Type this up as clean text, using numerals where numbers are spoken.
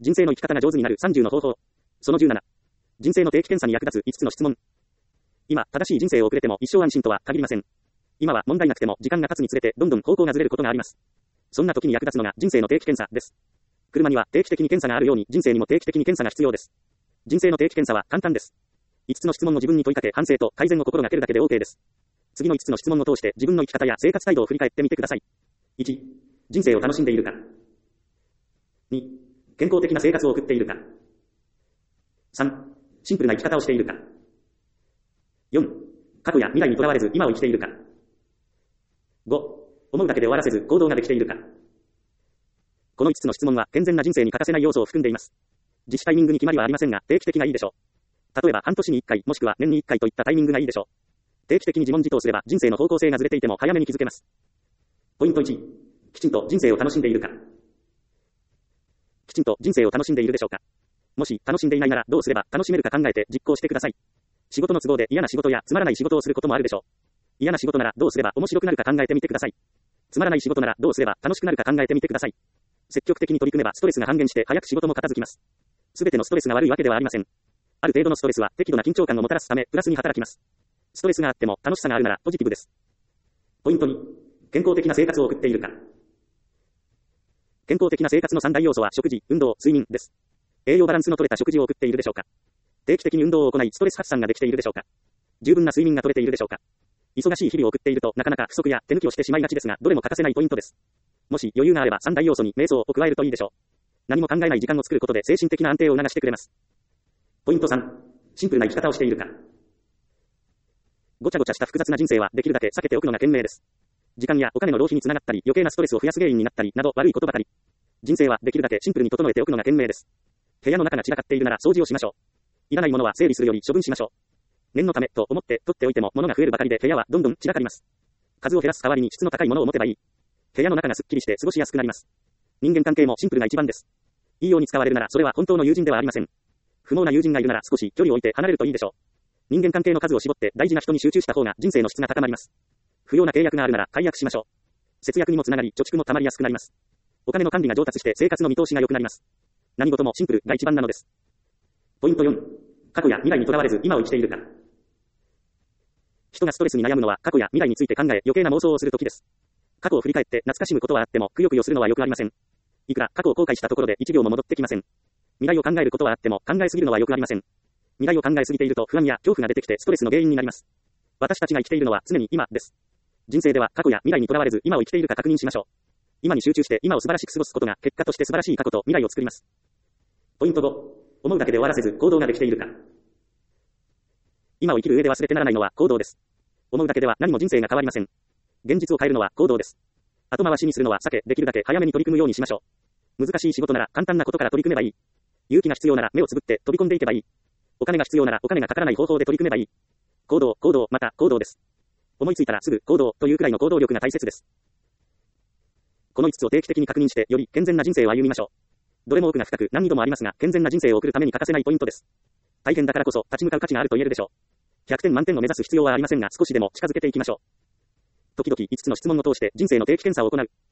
人生の生き方が上手になる30の方法。その17。人生の定期検査に役立つ5つの質問。今、正しい人生を送れても一生安心とは限りません。今は問題なくても時間が経つにつれてどんどん方向がずれることがあります。そんな時に役立つのが人生の定期検査です。車には定期的に検査があるように人生にも定期的に検査が必要です。人生の定期検査は簡単です。5つの質問を自分に問いかけ反省と改善を心がけるだけで OK です。次の5つの質問を通して自分の生き方や生活態度を振り返ってみてください。1、人生を楽しんでいるか。2、健康的な生活を送っているか。3、シンプルな生き方をしているか。4、過去や未来にとらわれず今を生きているか。5、思うだけで終わらせず行動ができているか。この5つの質問は健全な人生に欠かせない要素を含んでいます。実施タイミングに決まりはありませんが、定期的がいいでしょう。例えば半年に1回もしくは年に1回といったタイミングがいいでしょう。定期的に自問自答すれば人生の方向性がずれていても早めに気づけます。ポイント1、きちんと人生を楽しんでいるか。きちんと人生を楽しんでいるでしょうか。もし楽しんでいないならどうすれば楽しめるか考えて実行してください。仕事の都合で嫌な仕事やつまらない仕事をすることもあるでしょう。嫌な仕事ならどうすれば面白くなるか考えてみてください。つまらない仕事ならどうすれば楽しくなるか考えてみてください。積極的に取り組めばストレスが半減して早く仕事も片付きます。すべてのストレスが悪いわけではありません。ある程度のストレスは適度な緊張感をもたらすためプラスに働きます。ストレスがあっても楽しさがあるならポジティブです。ポイント2、健康的な生活を送っているか。健康的な生活の3大要素は食事、運動、睡眠です。栄養バランスの取れた食事を送っているでしょうか。定期的に運動を行いストレス発散ができているでしょうか。十分な睡眠が取れているでしょうか。忙しい日々を送っているとなかなか不足や手抜きをしてしまいがちですが、どれも欠かせないポイントです。もし余裕があれば3大要素に瞑想を加えるといいでしょう。何も考えない時間を作ることで精神的な安定を促してくれます。ポイント3、シンプルな生き方をしているか。ごちゃごちゃした複雑な人生はできるだけ避けておくのが賢明です。時間やお金の浪費につながったり余計なストレスを増やす原因になったりなど悪いことばかり。人生はできるだけシンプルに整えておくのが賢明です。部屋の中が散らかっているなら掃除をしましょう。いらないものは整理するより処分しましょう。念のためと思って取っておいても物が増えるばかりで部屋はどんどん散らかります。数を減らす代わりに質の高いものを持てばいい。部屋の中がすっきりして過ごしやすくなります。人間関係もシンプルが一番です。いいように使われるならそれは本当の友人ではありません。不毛な友人がいるなら少し距離を置いて離れるといいでしょう。人間関係の数を絞って大事な人に集中した方が人生の質が高まります。不要な契約があるなら解約しましょう。節約にもつながり貯蓄もたまりやすくなります。お金の管理が上達して生活の見通しが良くなります。何事もシンプルが一番なのです。ポイント4、過去や未来にとらわれず今を生きているか。人がストレスに悩むのは過去や未来について考え余計な妄想をするときです。過去を振り返って懐かしむことはあってもくよくよするのはよくありません。いくら過去を後悔したところで1秒も戻ってきません。未来を考えることはあっても考えすぎるのはよくありません。未来を考えすぎていると不安や恐怖が出てきてストレスの原因になります。私たちが生きているのは常に今です。人生では過去や未来にとらわれず今を生きているか確認しましょう。今に集中して今を素晴らしく過ごすことが結果として素晴らしい過去と未来を作ります。ポイント5、思うだけで終わらせず行動ができているか。今を生きる上で忘れてならないのは行動です。思うだけでは何も人生が変わりません。現実を変えるのは行動です。後回しにするのは避け、できるだけ早めに取り組むようにしましょう。難しい仕事なら簡単なことから取り組めばいい。勇気が必要なら目をつぶって飛び込んでいけばいい。お金が必要ならお金がかからない方法で取り組めばいい。行動、行動、また行動です。思いついたらすぐ行動というくらいの行動力が大切です。この5つを定期的に確認してより健全な人生を歩みましょう。どれも奥が深く何に度もありますが健全な人生を送るために欠かせないポイントです。大変だからこそ立ち向かう価値があると言えるでしょう。100点満点を目指す必要はありませんが少しでも近づけていきましょう。時々5つの質問を通して人生の定期検査を行う。